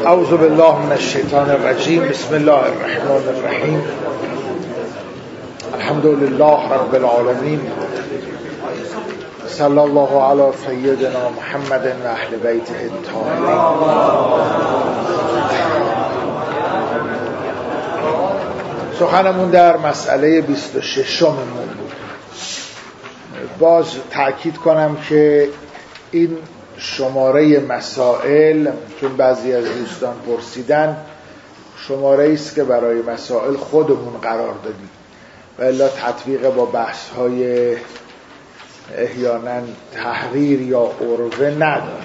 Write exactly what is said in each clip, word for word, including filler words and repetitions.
اعوذ بالله من الشیطان الرجیم. بسم الله الرحمن الرحیم. الحمد لله رب العالمین. صلی الله علی سیدنا محمد و اهل بیته الطاهرین. سخنمون در مسئله بیست و ششممون بود. باز تأکید کنم که این شماره مسائل، چون بعضی از دوستان پرسیدن، شماره است که برای مسائل خودمون قرار دادیم و الا تطبیق با بحث های احیانا تحریر یا عروه نداره.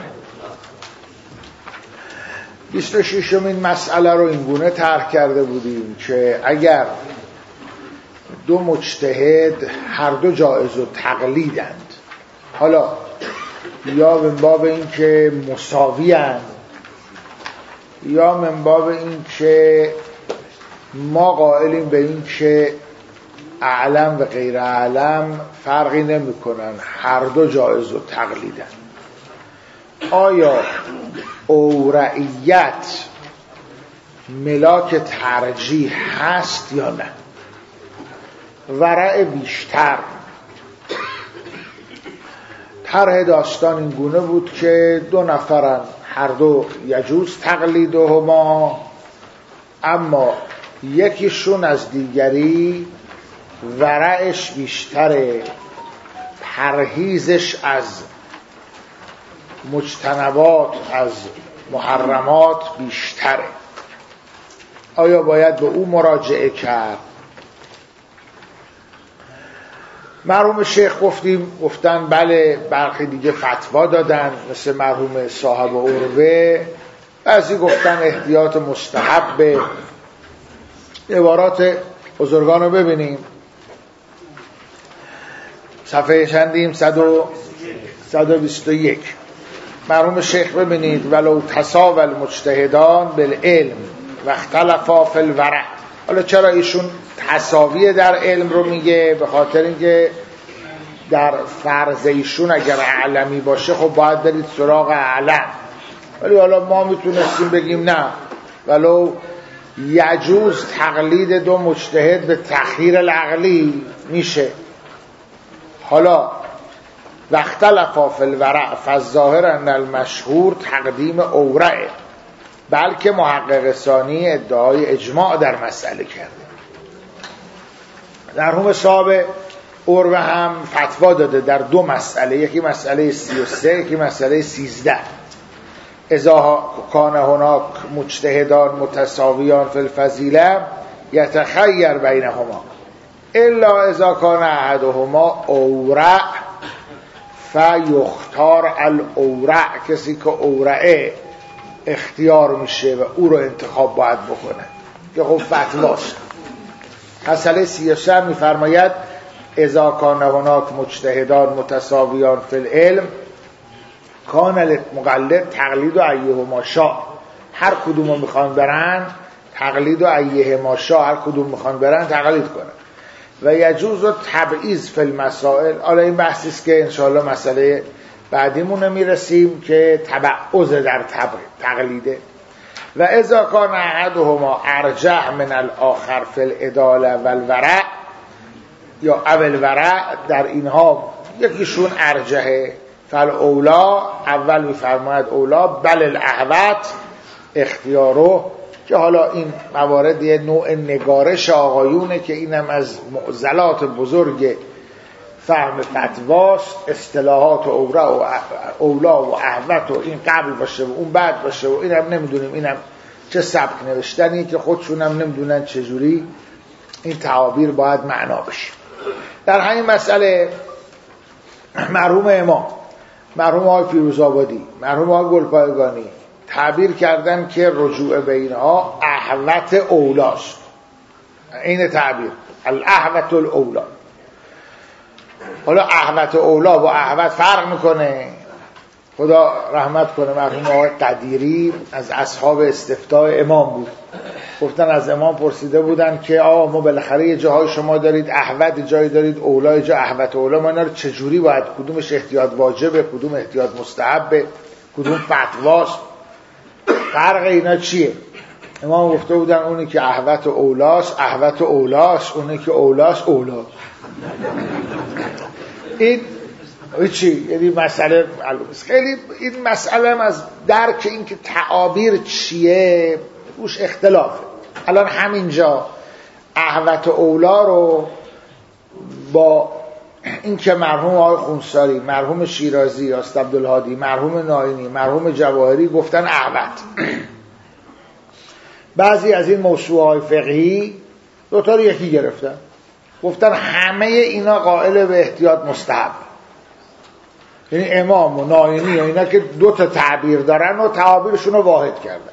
بیست و ششمین مسئله رو اینگونه طرح کرده بودیم که اگر دو مجتهد هر دو جایز و تقلیدند، حالا یا من باب این که مساوی هستند یا من باب این که ما قائلیم به این که اعلم و غیر اعلم فرقی نمی کنن، هر دو جایز و تقلیدن، آیا اورعیت ملاک ترجیح هست یا نه؟ ورع بیشتر. طرح داستان این گونه بود که دو نفرن، هر دو یجوز تقلیدهما، اما یکیشون از دیگری ورعش بیشتره، پرهیزش از مجتنبات، از محرمات بیشتره. آیا باید به او مراجعه کرد؟ مرحوم شیخ گفتیم گفتن بله، برخی دیگه فتوا دادن مثل مرحوم صاحب عروه، بعضی گفتن احتیاط مستحب. عبارات بزرگان رو ببینیم. صفحه چندیم؟ صد و بیست و یک. مرحوم شیخ ببینید ولو تساوی المجتهدان بالعلم و اختلفا فی الورع. حالا چرا ایشون تساوی در علم رو میگه؟ به خاطر اینکه در فرض ایشون اگر اعلمی باشه خب باید برید سراغ اعلم، ولی حالا ما میتونستیم بگیم نه، ولو یجوز تقلید دو مجتهد به تخییر العقلی میشه. حالا و اختلفا فی الورع فالظاهر ان المشهور تقدیم اورعه، بلکه محقق ثانی ادعای اجماع در مسئله کرده. مرحوم صاحب عروه هم فتوا داده در دو مسئله، یکی مسئله سی و سه، یکی مسئله سیزده. اذا کان هناک مجتهدان متساویان فی الفضیله یتخیر بینهما الا اذا کان احدهما اورع فیختار الاورع. کسی که اورعه اختیار میشه و او رو انتخاب باید بکنه که خب فتواست. مسئله سی و سه میفرماید اذا کان هناک مجتهدان متساویان فی العلم کان المقلد تقلید و ایهما شاء. هر کدوم رو میخوان برن تقلید و ایهما شاء، هر کدوم میخوان برن تقلید کنن. و یجوز و تبعیض فی المسائل. حالا این بحثی است که انشاءالله مسئله بعدیمون میرسیم که تبعض در تقلیده. و اذا کان احدهما ارجح من الاخر فی العداله و الورع یا اول ورع، در اینها یکیشون ارجحه، فالاولا اول میفرماید اولا بل الاحوط اختیارو، که حالا این موارد یه نوع نگارش آقایونه که اینم از معضلات بزرگ فهم فتواست. اصطلاحات اولا و اولا و احوط و این قبل باشه و اون بعد باشه و اینم نمیدونیم اینم چه سبک نوشتنی که خودشونم نمیدونن چجوری این تعابیر باید معنا بشه. در همین مسئله مرحوم امام، مرحوم آقای فیروزآبادی، مرحوم آقای گلپایگانی تعبیر کردن که رجوع به اینها احوط اولاست. این تعبیر الاحوط الاولا. حالا احوط اولا با احوط فرق میکنه. خدا رحمت کنه مرحوم آقای قدیری از اصحاب استفتاء امام بود. گفتن از امام پرسیده بودن که آقا ما بالاخره یه جاهای شما دارید احوط، جایی دارید اولا، جا احوط اولا، ما اینا رو چجوری باید، کدومش احتیاط واجبه، کدوم احتیاط مستحبه، کدوم فتواست؟ فرق اینا چیه؟ امام گفته بودن اونی که احوت اولاست احوت اولاست، اونی که اولاست اولاست. این چی؟ یعنی مسئله خیلی این مسئله هم از درک این که تعابیر چیه روش اختلافه. الان همینجا احوت اولا رو با این که مرحوم آقای خونساری، مرحوم شیرازی، استاد عبدالهادی، مرحوم ناینی، مرحوم جواهری گفتن احوت. بعضی از این موسوعه‌های فقهی دوتا رو یکی گرفتن، گفتن همه اینا قائل به احتیاط مستحب. یعنی امام و ناینی و اینا که دو تا تعبیر دارن و تعابیرشون رو واحد کردن.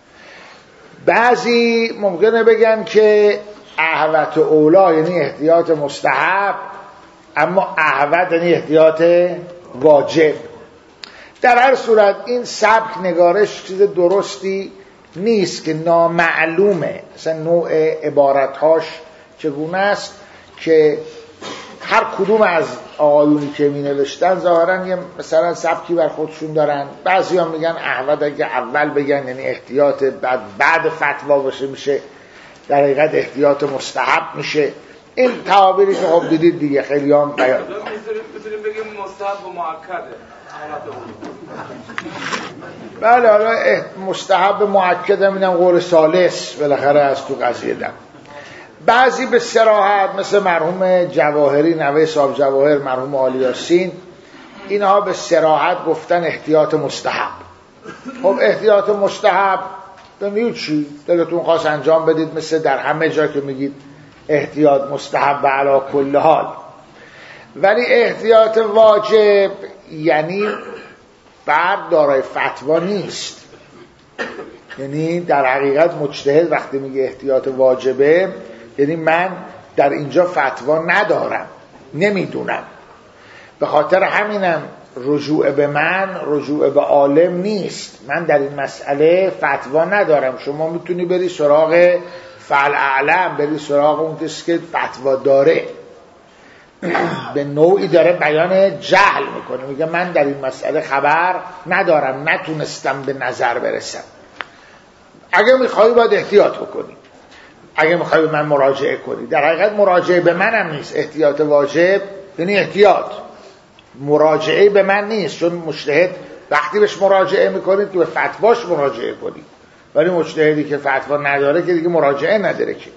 بعضی ممکنه بگن که احوت اولا یعنی احتیاط مستحب، اما احوت یعنی احتیاط واجب. در هر صورت این سبک نگارش چیز درستی نیست که نامعلومه، مثلا نوع عبارتهاش چگونه است که هر کدوم از آقایونی که می نوشتن ظاهرا یه مثلا سبکی بر خودشون دارن. بعضی هم میگن احوت اگه اول بگن یعنی احتیاط، بعد بعد فتوا باشه میشه در حقیقت احتیاط مستحب میشه. این تعابیری که خب دیدید دیگه خیلی هم بیان میتونیم بگیم مستحب و مؤکده. بله حالا مستحب مؤکد هم اینم قول ثالث بالاخره از تو قضیه دم. بعضی به صراحت مثل مرحوم جواهری نوه صاحب جواهر، مرحوم آلی یاسین، اینها به صراحت گفتن احتیاط مستحب. خب احتیاط مستحب ببینید چی دلتون خواست انجام بدید، مثل در همه جا که میگید احتیاط مستحب علی کل حال. ولی احتیاط واجب یعنی فرد دارای فتوا نیست. یعنی در حقیقت مجتهد وقتی میگه احتیاط واجبه یعنی من در اینجا فتوا ندارم، نمیدونم، به خاطر همینم رجوع به من رجوع به عالم نیست. من در این مسئله فتوا ندارم. شما میتونی بری سراغ فعل اعلم، بری سراغ اون کسی که فتوا داره. به نوعی داره بیان جهل میکنه، میگه من در این مسئله خبر ندارم، نتونستم به نظر برسم. اگه میخوایی باید احتیاط بکنی، اگه میخوایی به من مراجعه کنی. در حقیقت مراجعه به منم نیست. احتیاط واجب یعنی احتیاط، مراجعه به من نیست، چون مجتهد وقتی بهش مراجعه میکنید که به فتواش مراجعه کنید، ولی مجتهدی که فتوا نداره که دیگه مراجعه نداره که.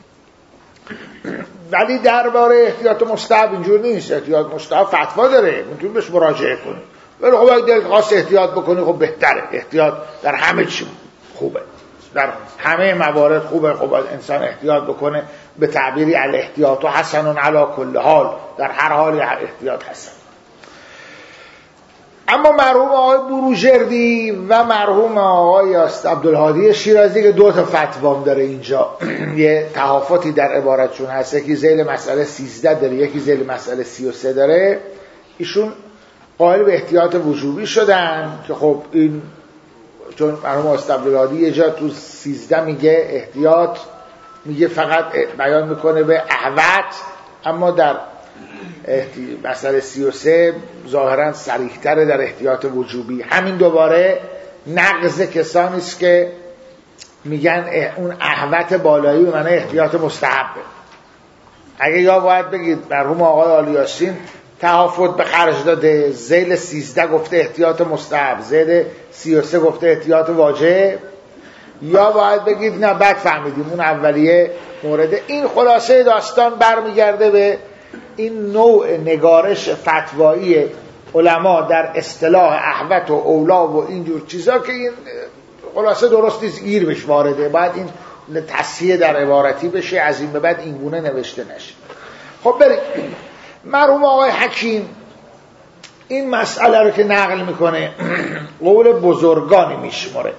ولی درباره احتیاط مستحب اینجور نیست. احتیاط مستحب فتوا داره، میتونی بهش مراجعه کنی، ولی خب اگه خاص احتیاط بکنی خب بهتره. احتیاط در همه چی خوبه، در همه موارد خوبه. خب انسان احتیاط بکنه، به تعبیری الاحتیاط و حسن علی کل حال، در هر حالی احتیاط حسن. اما مرحوم آقای بروجردی و مرحوم آقای عبدالهادی شیرازی که دو تا فتوام داره اینجا یه تحافتی در عبارتشون هست، یکی ذیل مسئله سیزده داره، یکی ذیل مسئله سی و سه داره. ایشون قائل به احتیاط وجوبی شدن که خب این چون مرحوم آقای عبدالهادی یه جا تو سیزده میگه احتیاط، میگه فقط بیان میکنه به احوت، اما در مسئله سی و سه ظاهرا صریح‌تره در احتیاط وجوبی. همین دوباره نقض کسانی است که میگن اون احوت بالایی به معنی احتیاط مستحبه. اگه یا باید بگید مرحوم آقای آلی یاسین تحافت به خرج داده، ذیل سیزده گفته احتیاط مستحب، ذیل سی و سه گفته احتیاط واجب، یا باید بگید نه بد فهمیدیم اون اولیه مورده. این خلاصه داستان برمیگرده به این نوع نگارش فتوایی علما در اصطلاح احوت و اولا و اینجور چیزا که این خلاصه درست نیست، گیر بهش وارده، باید این تصحیح در عبارتی بشه، از این به بعد این گونه نوشته نشه. خب بریم. مرحوم آقای حکیم این مسئله رو که نقل میکنه قول بزرگانی میشماره.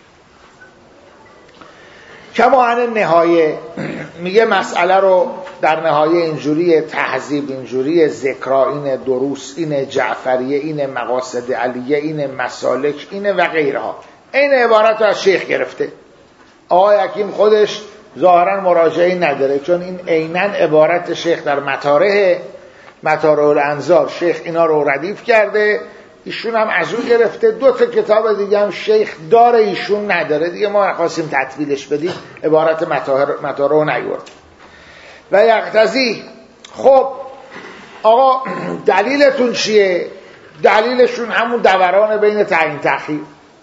کمان نهایه میگه مسئله رو در نهایه اینجوری تهذیب، اینجوری ذکرا، این دروس، این جعفریه، این مقاصد علیه، این مسالک، این و غیرها. این عبارت رو از شیخ گرفته. آقای حکیم خودش ظاهرا مراجعه نداره، چون این عیناً عبارت شیخ در مطارح مطارح الانظار، شیخ اینا رو ردیف کرده، ایشون هم از اون گرفته. دو تا کتاب دیگه هم شیخ داره، ایشون نداره دیگه، ما خواستیم تطویلش بدیم، عبارت مطهر رو نیورد. و یقتضی، خب آقا دلیلتون چیه؟ دلیلشون همون دوران بین تعیین تأخیر.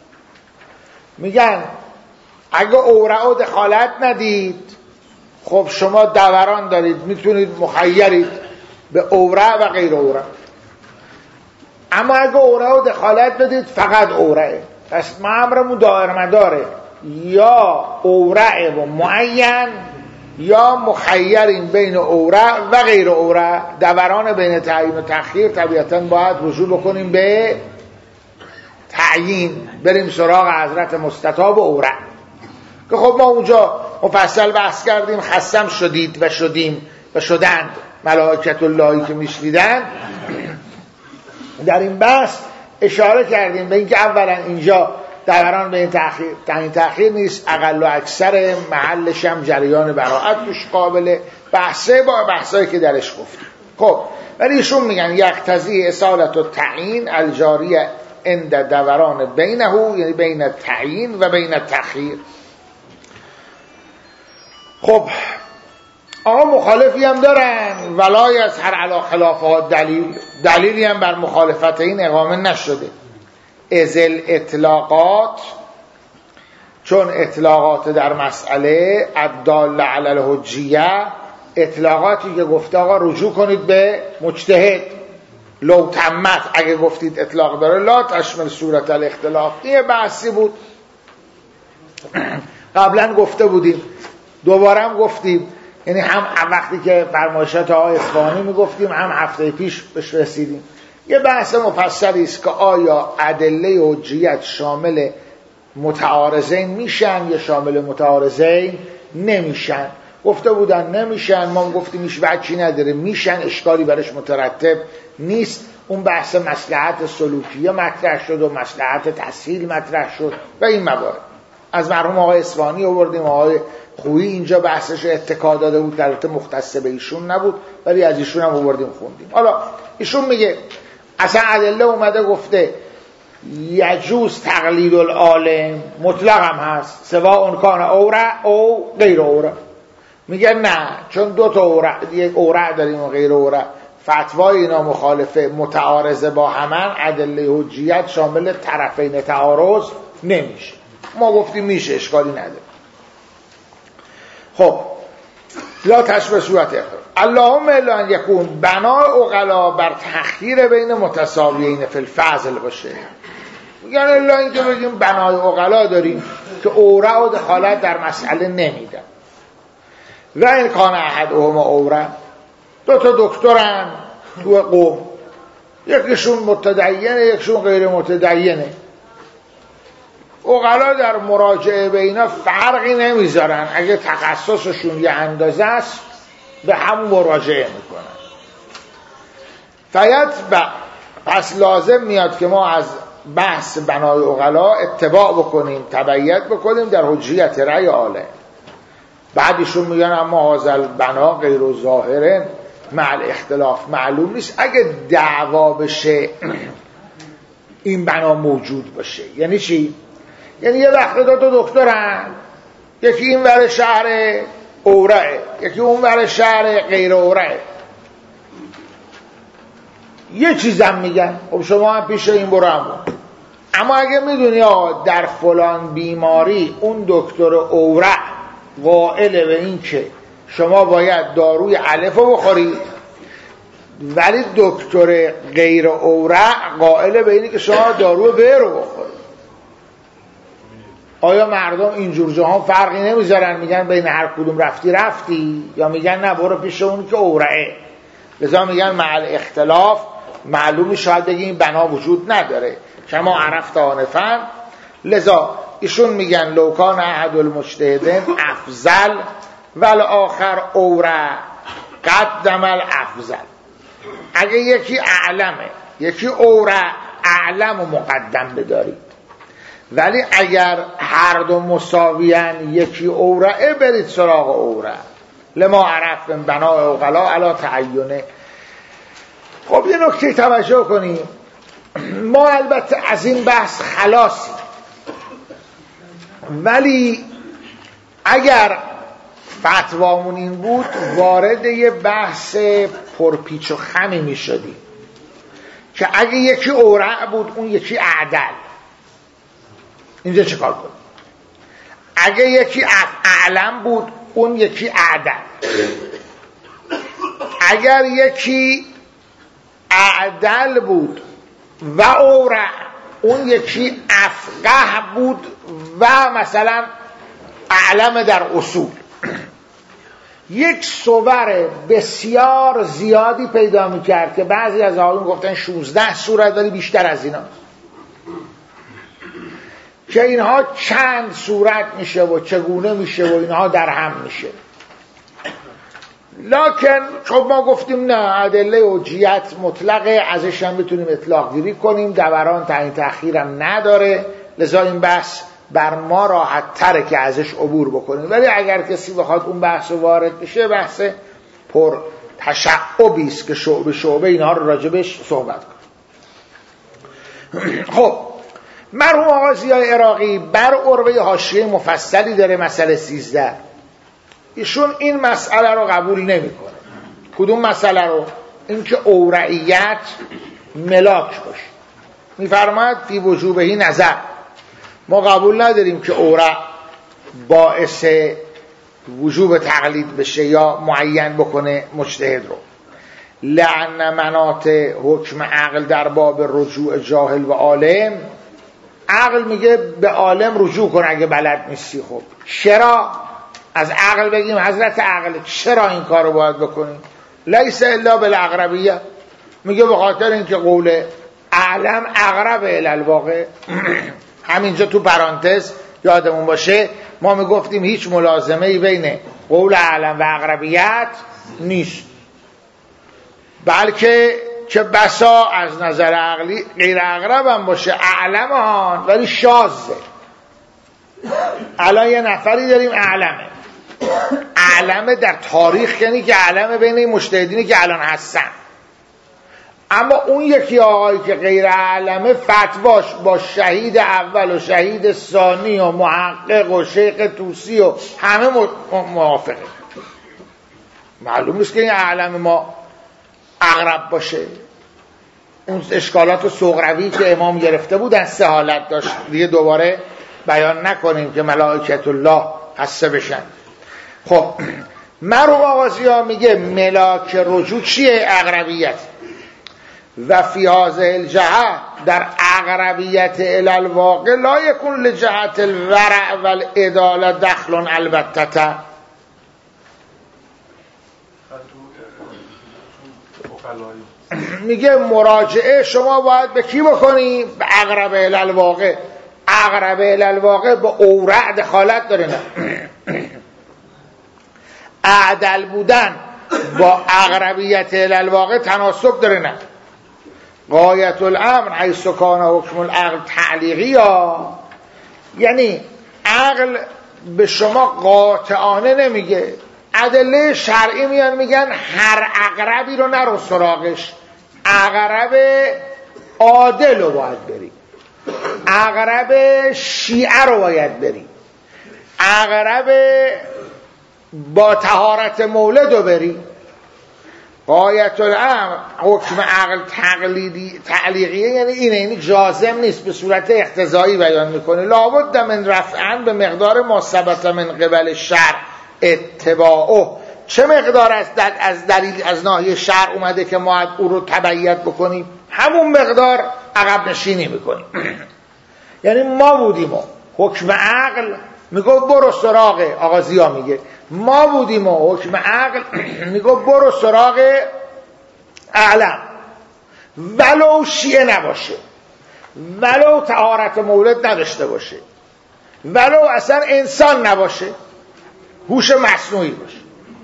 میگن اگه اورع و دخالت ندید، خب شما دوران دارید، میتونید مخیرید به اورع و غیر اورع. اما اگه اورع و دخالت بدید فقط اورعه. پس ما امرمون دائر مداره، یا اورع و معین یا مخیرین بین اورع و غیر اورع. دوران بین تعیین و تأخیر طبیعتاً باید رجوع بکنیم به تعیین، بریم سراغ حضرت مستطاب و اورع که خب ما اونجا مفصل بحث کردیم. خصم شدید و شدیم و شدند ملائکت اللهی که میشنیدن. در این بحث اشاره کردیم به اینکه اولا اینجا دوران به این تأخیر تعیین تأخیر نیست، اقل و اکثر محلش هم جریان براءت توش قابل بحثه با بحثایی که درش گفتیم. خب ولی ایشون میگن یقتضی اصالت و تعیین الجاریه عند دوران بینه، یعنی بین تعیین و بین تأخیر. خب آقا مخالفی هم دارن، ولای از هر علا خلافات دلیل، دلیلی هم بر مخالفت این اقامه نشده. ازل اطلاقات، چون اطلاقات در مسئله الداله علی الحجیه، اطلاقاتی که گفته آقا رجوع کنید به مجتهد، لو تمت، اگه گفتید اطلاق داره لا تشمل صورت الاختلاف. این بحثی بود قبلا گفته بودیم، دوباره هم گفتیم، یعنی هم وقتی که فرمایشات آقای اصفهانی میگفتیم، هم هفته پیش بهش رسیدیم. یه بحث مفصلی است که آیا ادله حجیت شامل متعارضین میشن یا شامل متعارضین نمیشن. گفته بودن نمیشن، ما گفتیم هیچ وجهی نداره، میشن، اشکالی برش مترتب نیست. اون بحث مصلحت سلوکیه مطرح شد و مصلحت تسهیل مطرح شد و این موارد از مرحوم آقای اصفهانی آوردیم. آقای خویی اینجا بحثش اتکا داده بود، البته مختص به ایشون نبود ولی از ایشون هم آوردیم خوندیم. حالا ایشون میگه اصلا ادله اومده گفته یجوز تقلید العالم، مطلق هم هست، سواء کان اورع او غیر اورع. میگه نه، چون دو تا اورع، یک اورع داریم و غیر اورع، فتوای اینا مخالفه، متعارضه با همان، ادله حجیت شامل طرفین تعارض نمیشه. ما گفتیم میشه، اشکالی نداره. خب لا تشبه صورت اختلاف. اللهم الا ان یکون بنای عقلا بر تأخیر بین متساویین فی الفضل باشه. یعنی الا این که بگیم بنای عقلا داریم که اورع و دخالت در مسئله نمیدن. و این کان احدهم اورع، دو تا دکترن تو قوم، یکیشون متدینه یکیشون غیر متدینه. عقلا در مراجعه به اینا فرقی نمیذارن، اگه تخصصشون یه اندازه است به همون مراجعه میکنن. فیتبع، پس لازم میاد که ما از بحث بنای عقلا اتباع بکنیم، تبعیت بکنیم در حجیت رأی عالم. بعدشون میگن اما حاصل بنا غیر ظاهرن مع اختلاف، معلوم نیست اگه دعوا بشه این بنا موجود باشه. یعنی چی؟ یعنی یه وقت دو تا دکترن، یکی این ور شهر اورعه، یکی اون ور شهر غیر اورعه، یه چیزم میگن، خب شما هم پیش این برو همون. اما اگه میدونی آقا در فلان بیماری اون دکتر اورع قائل به این که شما باید داروی الف رو بخورید، ولی دکتر غیر اورع قائل به اینی که شما دارو ب رو بخورید، آیا مردم اینجور جاها فرقی نمیذارن؟ میگن بین هر کدوم رفتی رفتی، یا میگن نه برو پیش اونی که اورعه؟ لذا میگن مع اختلاف معلومی شاید بگی این بنا وجود نداره، شما عرفت آنفن. لذا ایشون میگن لوکان احد المجتهدین افضل والآخر اورع قدم الافضل. اگه یکی اعلمه یکی اورع، اعلم و مقدم بدارید، ولی اگر هر دو مساویان یکی اورعه برید سراغ اورع. لما عرف من بناء عقلا علی تعینه. خب یه نکته توجه کنیم، ما البته از این بحث خلاصیم، ولی اگر فتوامون این بود وارد یه بحث پرپیچ و خمی می شدیم که اگه یکی اورع بود اون یکی اعدل، اینجا چه کار کنیم؟ اگه یکی اعلم بود اون یکی اعدل، اگر یکی اعدل بود و اورع اون یکی افقه بود و مثلا اعلم در اصول، یک صور بسیار زیادی پیدا میکرد که بعضی از آقایون گفتن شانزده صورت ولی بیشتر از اینا، که اینها چند صورت میشه و چگونه میشه و اینها در هم میشه. لکن خب ما گفتیم نه، ادله حجیت مطلقه، ازش هم بتونیم اطلاق گیری کنیم، دوران تعیین تأخیر هم نداره، لذا این بحث بر ما راحت تره که ازش عبور بکنیم. ولی اگر کسی بخواد اون بحث رو وارد بشه، بحث پر تشعبی است که شعبه شعبه اینها رو راجبش صحبت کنیم. خب مرحوم آقا ضیای عراقی بر عروه حاشیه مفصلی داره، مسئله سیزده. ایشون این مسئله رو قبول نمیکنه. کدوم مسئله رو؟ اینکه اورعیت ملاک باشه. میفرماید فی وجوبهی نظر، ما قبول نداریم که اورع باعث وجوب تقلید بشه یا معین بکنه مجتهد رو. لعن مناط حکم عقل در باب رجوع جاهل و عالم، عقل میگه به عالم رجوع کن اگه بلد نیستی. خب چرا از عقل بگیم حضرت عقل چرا این کار رو باید بکنیم؟ لیس الا بالاقربیه، میگه به خاطر اینکه قول اعلم اقرب الی الواقع. همینجا تو پرانتز یادمون باشه ما میگفتیم هیچ ملازمه‌ای بین قول اعلم و اقربیت نیست، بلکه که بسا از نظر عقلی غیر اقرب هم باشه اعلم آن، ولی شاذه. الان یه نفری داریم اعلمه، اعلمه در تاریخ، یعنی که اعلمه بین این مجتهدینی که الان هستن، اما اون یکی آقایی که غیر اعلمه فتواش با شهید اول و شهید ثانی و محقق و شیخ طوسی و همه موافقه. معلوم نیست که این اعلم ما اقرب باشه. اون اشکالات صغروی که امام گرفته بودن سه حالت داشت، دیگه دوباره بیان نکنیم که ملائکت الله حسه بشن. خب مرحوم آقا ضیا میگه ملاک رجوع چیه؟ اقربیت. و فی هذه الجهه، در اقربیت الی الواقع لا یکون لجهت الورع والعداله دخل البتة. میگه مراجعه شما باید به کی بکنی؟ به اقرب الی الواقع. اقرب الی الواقع به اورع دخالت داره، نه اعدل بودن با اقربیت الی الواقع تناسب داره، نه. غایت الامر حیث کان حکم العقل تعلیقی، ها یعنی عقل به شما قاطعانه نمیگه، ادله شرعی میان میگن هر اقربی رو نرو سراغش، اقرب عادل رو باید بری، اقرب شیعه رو باید بری، اقرب با طهارت مولد رو بری. غایت الامر حکم عقل تقلیدی تعلیقیه، یعنی اینه، یعنی جازم نیست، به صورت اقتضایی بیان میکنه. لابد من رفعن به مقدار ما ثبت من قبل شرع اتباعه. چه مقدار از دل از دلیل از ناحیه شرع اومده که ما او رو تبعیت بکنیم؟ همون مقدار عقب نشینی میکنیم. یعنی ما بودیم و حکم عقل میگه برو سراغ، آقا ضیا میگه ما بودیم و حکم عقل میگه برو سراغ اعلم، ولو شیعه نباشه، ولو طهارت مولد نداشته باشه، ولو اصلا انسان نباشه، هوش مصنوعی باشه.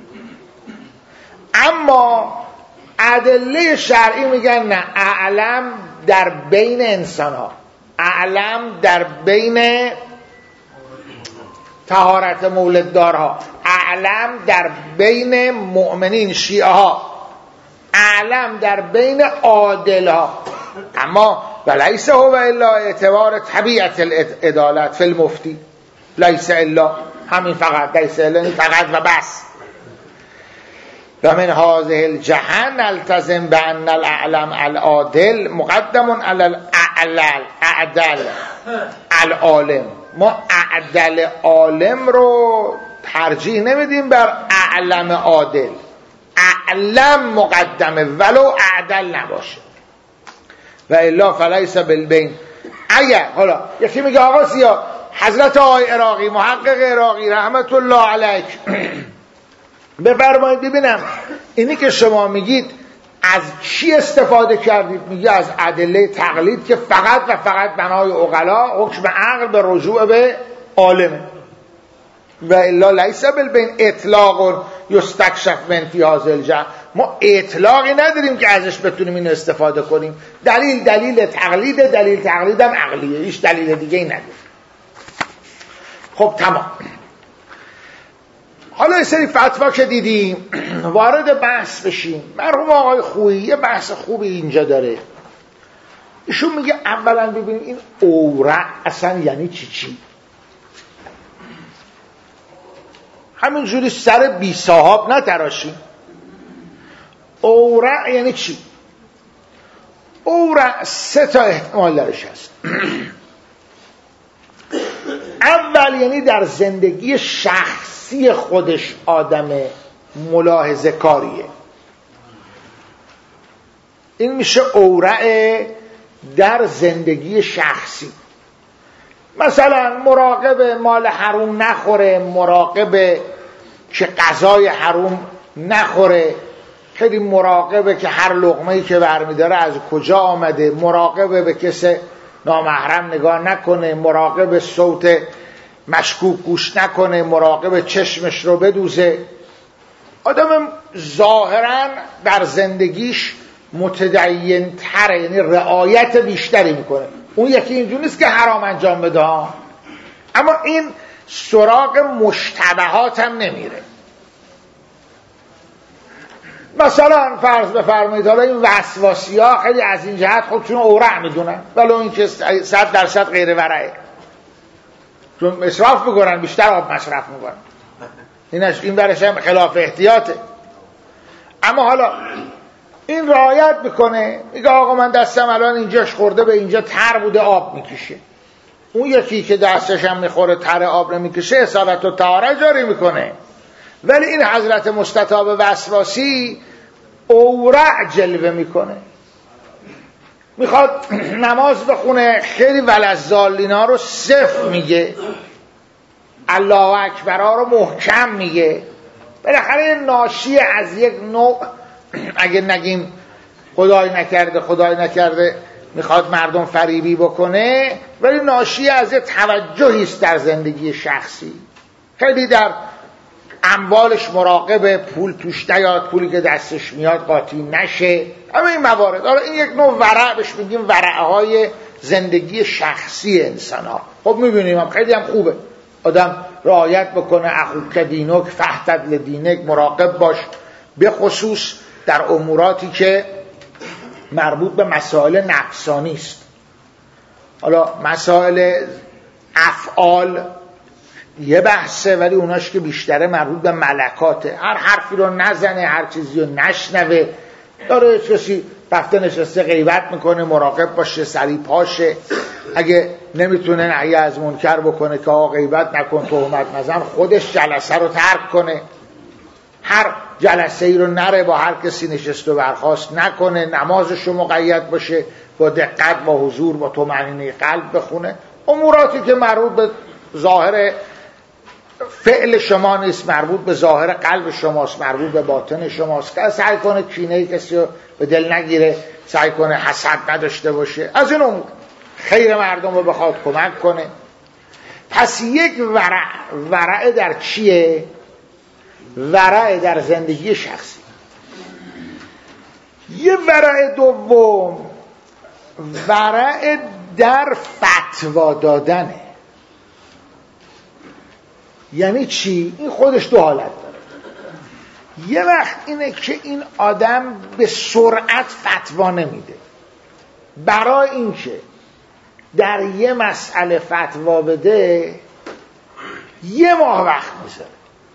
اما ادله شرعی میگن نه، اعلم در بین انسان ها، اعلم در بین طهارت مولد دارها، اعلم در بین مؤمنین شیعه ها، اعلم در بین عادل ها. اما و لیس هو الا اعتبار طبیعت العدالت فی المفتی، لیس الا همین فقط، لیس الا فقط و بس. و من هذه الجهه نلتزم بان الاعلم العادل مقدم علی الاعلل اعدل العالم. ما اعدل عالم رو ترجیح نمیدیم بر اعلم عادل. اعلم مقدمه ولو اعدل نباشه. و الا فلیس بالبین. اگر حالا یکی میگه آقا سیا حضرت آقای عراقی محقق عراقی رحمت الله علیک بفرمایید ببینم اینی که شما میگید از چی استفاده کردید؟ میگه از ادله تقلید که فقط و فقط بنای عقلا، حکم عقل به رجوع به عالمه. و الا لیس بالبین اطلاق یستکشف من فی هذا الجهل. ما اطلاقی نداریم که ازش بتونیم اینو استفاده کنیم. دلیل دلیل تقلید، دلیل تقلیدم عقلیه، هیچ دلیل دیگه ای نداریم. خب تمام. حالا یه سری فتوا که دیدیم وارد بحث بشیم. مرحوم آقای خویی یه بحث خوبی اینجا داره. ایشون میگه اولا ببینیم این اورع اصلا یعنی چی چی؟ همینجوری سر بی صاحب نتراشیم. اورع یعنی چی؟ اورع سه تا احتمال درش هست. اول یعنی در زندگی شخصی خودش آدم ملاحظه کاریه، این میشه اورع در زندگی شخصی. مثلا مراقب مال حروم نخوره، مراقب که غذای حروم نخوره، خیلی مراقبه که هر لقمه‌ای که برمیداره از کجا آمده، مراقبه به کسی نامحرم نگاه نکنه، مراقب صوت مشکوک گوش نکنه، مراقب چشمش رو بدوزه. آدم ظاهرا در زندگیش متدین تره، یعنی رعایت بیشتری میکنه. اون یکی اینجور نیست که حرام انجام بده، اما این سراغ مشتبهات هم نمیره. مثلا فرض بفرمایید حالا این وسواسی ها خیلی از این جهت خودشون اورع میدونن، ولو این که صد درصد غیر ورعه، چون اسراف میکنن، بیشتر آب مصرف میکنن، اینش این برش هم خلاف احتیاطه. اما حالا این رعایت میکنه، میگه آقا من دستم الان اینجاش خورده به اینجا تر بوده آب میکشه. اون یکی که دستش هم میخوره تر آب نمیکشه اصابت و طهارت جاری میکنه. ولی این حضرت مستطاب وسواسی اورع جلوه میکنه، میخواد نماز بخونه، خیلی ولزالینا رو صفر میگه، الله اکبرها رو محکم میگه. بالاخره ناشی از یک نوع، اگه نگیم خدای نکرده خدای نکرده میخواد مردم فریبی بکنه، ولی ناشی از یک توجهی است در زندگی شخصی. خیلی در اموالش مراقب پول توش نیاد، پولی که دستش میاد قاطی نشه، همه این موارد. حالا این یک نوع ورع بهش میگیم ورعهای زندگی شخصی انسان ها. خب میبینیم هم خیلی هم خوبه آدم رعایت بکنه، اخوک دینک فاحتد لدینک، مراقب باش، به خصوص در اموراتی که مربوط به مسائل نفسانی است. حالا مسائل افعال یه بحثه، ولی اوناش که بیشتره مربوط به ملکاته، هر حرفی رو نزنه، هر چیزی رو نشنوه. داره کسی رفته نشسته غیبت میکنه، مراقب باشه، سریع پاشه، اگه نمیتونه نهی از منکر بکنه که آقا غیبت نکن، تهمت نزن، خودش جلسه رو ترک کنه، هر جلسه ای رو نره، با هر کسی نشست و برخاست نکنه، نمازش رو مقید باشه، با دقت، با حضور، با طمأنینه قلب بخونه. اموراتی که مربوط به ظاهر فعل شما نیست، مربوط به ظاهر قلب شماست، مربوط به باطن شماست، که سعی کنه کینه کسی رو به دل نگیره، سعی کنه حسد نداشته باشه، از این امور خیر مردم رو بخواد کمک کنه. پس یک ورع، ورع در چیه؟ ورع در زندگی شخصی. یه ورع دوم، ورع در فتوا دادنه. یعنی چی؟ این خودش دو حالت داره. یه وقت اینه که این آدم به سرعت فتوا نمیده، برای اینکه در یه مسئله فتوا بده یه ماه وقت میذاره.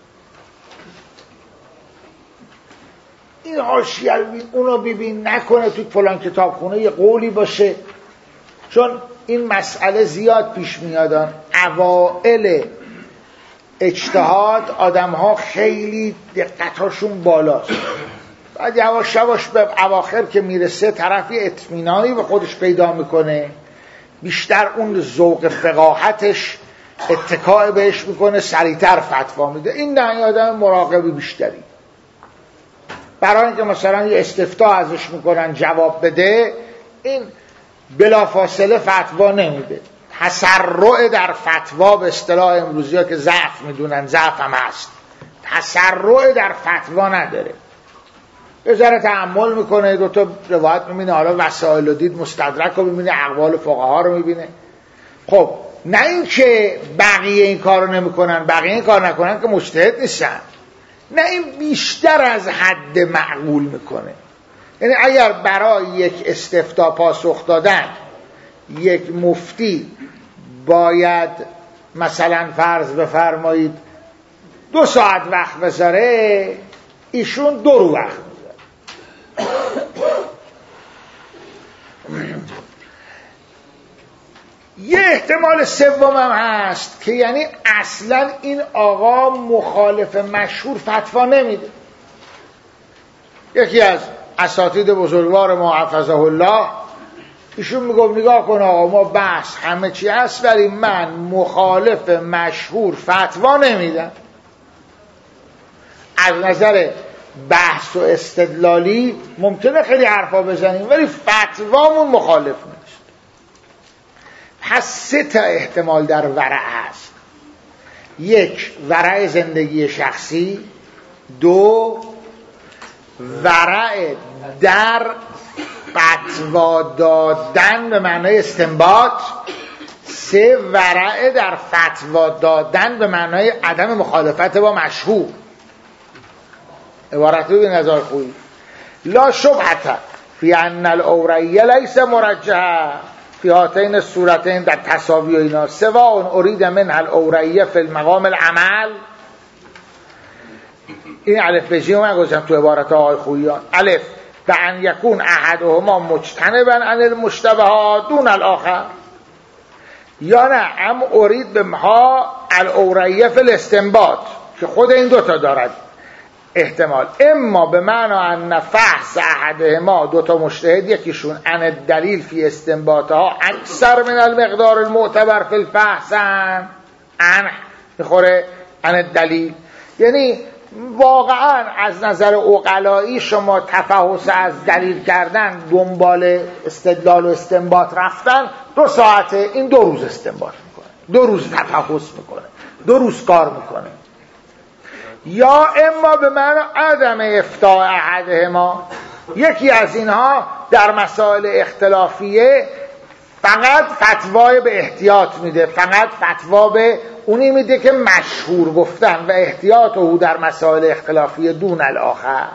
این حاشیه رو ببین، اونو ببین، نکنه تو فلان کتابخونه یه قولی باشه، چون این مسئله زیاد پیش میادن. اوائل اجتهاد آدم ها خیلی دقتاشون بالاست، بعد یواش یواش به اواخر که میرسه طرفی اطمینانی به خودش پیدا میکنه، بیشتر اون ذوق فقاهتش اتکاع بهش میکنه، سریعتر فتوا میده. این نه، آدم مراقبی بیشتری. برای اینکه مثلا یه استفتاء ازش میکنن جواب بده، این بلافاصله فتوا نمیده. تسرع در فتوا به اصطلاح امروزی ها که ضعف میدونن، ضعف هم هست، تسرع در فتوا نداره. یه ذره تأمل میکنه، دو تا روایت میبینه، حالا وسائل رو دید، مستدرک رو میبینه، اقوال فقها رو میبینه. خب نه این که بقیه این کار رو نمیکنن، بقیه این کار نکنن که مجتهد نیستن، نه این بیشتر از حد معقول میکنه. یعنی اگر برای یک استفتاء پاسخ دادن یک مفتی باید مثلا فرض بفرمایید دو ساعت وقت بذاره، ایشون دو رو وقت میذاره. یه احتمال سوم هم هست که یعنی اصلا این آقا مخالف مشهور فتوا نمیده. یکی از اساتید بزرگوار ما حفظه الله، ایشون میگفت نگاه کن آقا، ما بحث همه چی هست ولی من مخالف مشهور فتوا نمیدم. از نظر بحث و استدلالی ممکنه خیلی حرفا بزنیم ولی فتوامون مخالف نیست. پس سه تا احتمال در ورع هست: یک، ورع زندگی شخصی; دو، ورع در فتوا دادن به معنای استنباط; سه، ورع در فتوا دادن به معنای عدم مخالفت با مشهور. عبارت رو به نظر خویی لا شبهت فی ان الاوریه لیس مرجحه فی هاتین الصورتین در تساوی و اینا، سواء ارید منها الاوریه فی المقام العمل. این الف بجی من گذاشتم تو عبارت آقای خوییان. الف، به ان یکون احدهما مجتنبا عن المشتبهات دون الاخر، یا نه ام ارید بها الاوریه فی الاستنباط، که خود این دوتا دارد احتمال. اما به معنی ان فحص احدهما، دوتا مجتهد یکیشون، ان دلیل فی استنباطها اکثر من المقدار المعتبر فی الفحص، ان میخوره ان دلیل، یعنی واقعا از نظر عقلایی شما تفحص از دلیل کردن، دنبال استدلال و استنباط رفتن، دو ساعته، این دو روز استنباط میکنه، دو روز تفحص میکنه، دو روز کار میکنه. یا اما به معنی عدم افتاء احدهما، یکی از اینها در مسائل اختلافیه فقط فتوای به احتیاط میده، فقط فتوا به اونی میده که مشهور گفتن و احتیاط او در مسائل اختلافیه دون الاخر.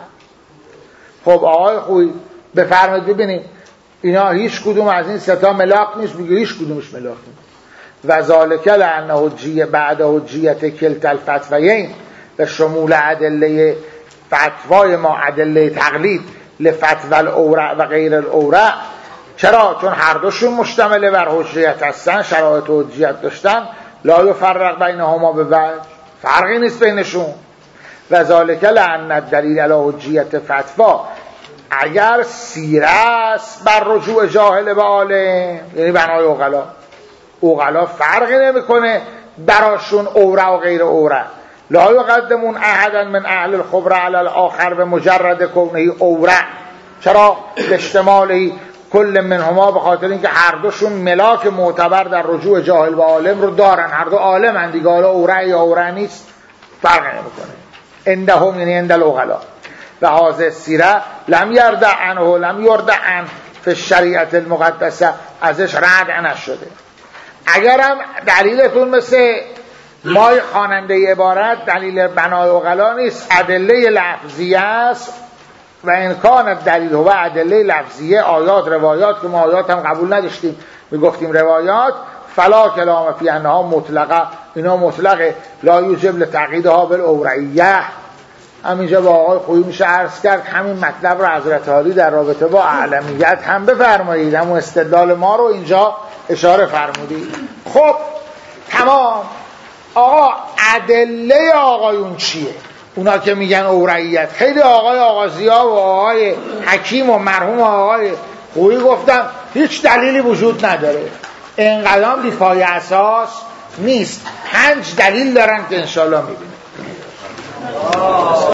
خب آقای خوی بفرمایید ببینیم اینا هیچ کدوم از این ستا ملاک نیست؟ میگه هیچ کدومش ملاک نیست. و ذالک لأن حجیه بعد حجیت کلتا الفتویین، به شمول ادله فتوای ما ادله تقلید لفتوى الاورع و غیر الاورع. چرا؟ چون هر دوشون مشتمل بر حجیت هستن، شرایط حجیت داشتن، لا یفرق بینهما به وجه، فرقی نیست بینشون. و ذالک لأن الدلیل علی حجیت فتوا، اگر سیره است بر رجوع جاهل به عالم، یعنی بنای عقلا، عقلا فرقی نمیکنه براشون اورع و غیر اورع. لا یقدمون احدا من اهل الخبر علی الاخر به مجرد کونه اورع. چرا؟ به اشتمالی کل منهما، به خاطر اینکه هر دوشون ملاک معتبر در رجوع جاهل و عالم رو دارن، هر دو عالمن دیگه، حالا اورع یا اورع نیست فرق نمیکنه. عندهم یعنی عند العقلا. و هذه سیره لم یردع عنه لم یردع عن فی الشریعه المقدسه، ازش رد نشده. اگرم دلیلتون مثل مای خواننده عبارت دلیل بنای عقلا نیست، ادله لفظی است، و امکان دلیل و ادله لفظیه آیات روایات که ما آیات هم قبول نداشتیم میگفتیم روایات فلا کلام فی انها مطلقه اینا مطلقه لا یوجب لتعقیدها بالاورعیه. همینجا با آقای خویی میشه عرض کرد همین مطلب رو حضرت عالی در رابطه با اعلمیت هم بفرمایید، همون استدلال ما رو اینجا اشاره فرمودید. خب تمام. آقا ادله آقایون چیه؟ اونا که میگن اورعیت، خیلی آقای آغازیا و آقای حکیم و مرحوم آقای خویی گفتم هیچ دلیلی وجود نداره، اینقدر بی‌پایه اساس نیست، پنج دلیل دارن که انشالله میبینیم.